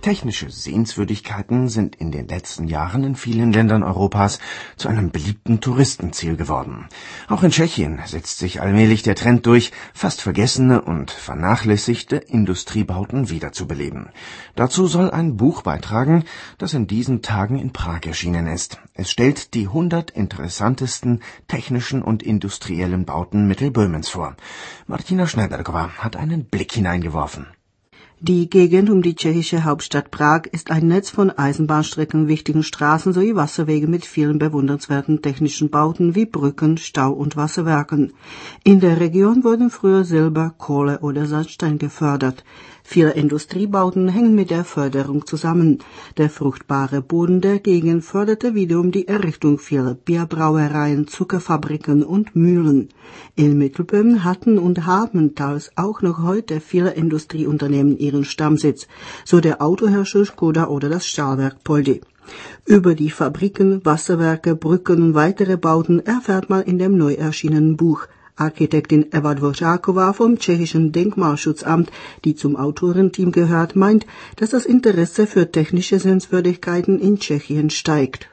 Technische Sehenswürdigkeiten sind in den letzten Jahren in vielen Ländern Europas zu einem beliebten Touristenziel geworden. Auch in Tschechien setzt sich allmählich der Trend durch, fast vergessene und vernachlässigte Industriebauten wiederzubeleben. Dazu soll ein Buch beitragen, das in diesen Tagen in Prag erschienen ist. Es stellt die 100 interessantesten technischen und industriellen Bauten Mittelböhmens vor. Martina Schneiderkova hat einen Blick hineingeworfen. Die Gegend um die tschechische Hauptstadt Prag ist ein Netz von Eisenbahnstrecken, wichtigen Straßen sowie Wasserwegen mit vielen bewundernswerten technischen Bauten wie Brücken, Stau- und Wasserwerken. In der Region wurden früher Silber, Kohle oder Sandstein gefördert. Viele Industriebauten hängen mit der Förderung zusammen. Der fruchtbare Boden der Gegend förderte wiederum die Errichtung vieler Bierbrauereien, Zuckerfabriken und Mühlen. In Mittelböhmen hatten und haben teils auch noch heute viele Industrieunternehmen ihren Stammsitz, so der Autohersteller Škoda oder das Stahlwerk Poldi. Über die Fabriken, Wasserwerke, Brücken und weitere Bauten erfährt man in dem neu erschienenen Buch. Architektin Eva Dvořáková vom tschechischen Denkmalschutzamt, die zum Autorenteam gehört, meint, dass das Interesse für technische Sehenswürdigkeiten in Tschechien steigt.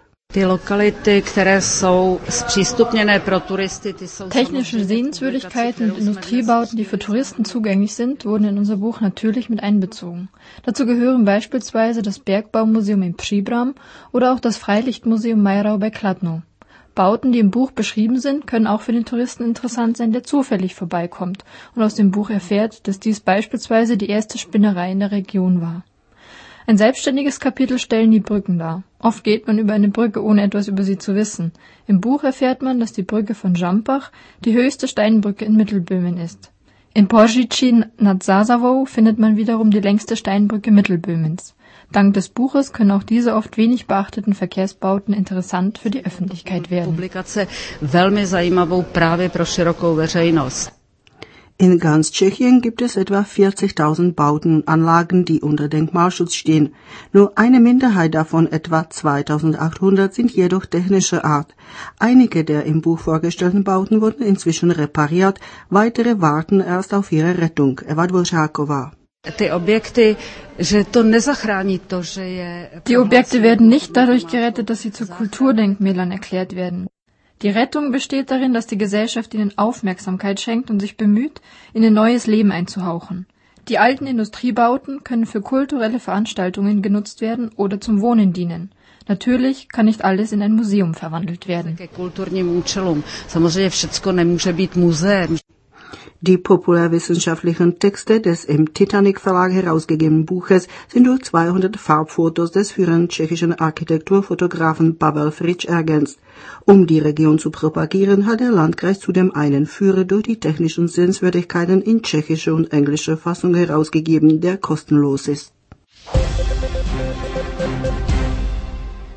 Technische Sehenswürdigkeiten und Industriebauten, die für Touristen zugänglich sind, wurden in unser Buch natürlich mit einbezogen. Dazu gehören beispielsweise das Bergbaumuseum in Příbram oder auch das Freilichtmuseum Majerau bei Kladno. Bauten, die im Buch beschrieben sind, können auch für den Touristen interessant sein, der zufällig vorbeikommt und aus dem Buch erfährt, dass dies beispielsweise die erste Spinnerei in der Region war. Ein selbstständiges Kapitel stellen die Brücken dar. Oft geht man über eine Brücke, ohne etwas über sie zu wissen. Im Buch erfährt man, dass die Brücke von Žampach die höchste Steinbrücke in Mittelböhmen ist. In Poříčí nad Sázavou findet man wiederum die längste Steinbrücke Mittelböhmens. Dank des Buches können auch diese oft wenig beachteten Verkehrsbauten interessant für die Öffentlichkeit werden. In ganz Tschechien gibt es etwa 40.000 Bauten und Anlagen, die unter Denkmalschutz stehen. Nur eine Minderheit davon, etwa 2.800, sind jedoch technischer Art. Einige der im Buch vorgestellten Bauten wurden inzwischen repariert, weitere warten erst auf ihre Rettung. Eva Dvořáková. Die Objekte werden nicht dadurch gerettet, dass sie zu Kulturdenkmälern erklärt werden. Die Rettung besteht darin, dass die Gesellschaft ihnen Aufmerksamkeit schenkt und sich bemüht, in ein neues Leben einzuhauchen. Die alten Industriebauten können für kulturelle Veranstaltungen genutzt werden oder zum Wohnen dienen. Natürlich kann nicht alles in ein Museum verwandelt werden. Die populärwissenschaftlichen Texte des im Titanic Verlag herausgegebenen Buches sind durch 200 Farbfotos des führenden tschechischen Architekturfotografen Pavel Fritsch ergänzt. Um die Region zu propagieren, hat der Landkreis zudem einen Führer durch die technischen Sehenswürdigkeiten in tschechischer und englischer Fassung herausgegeben, der kostenlos ist.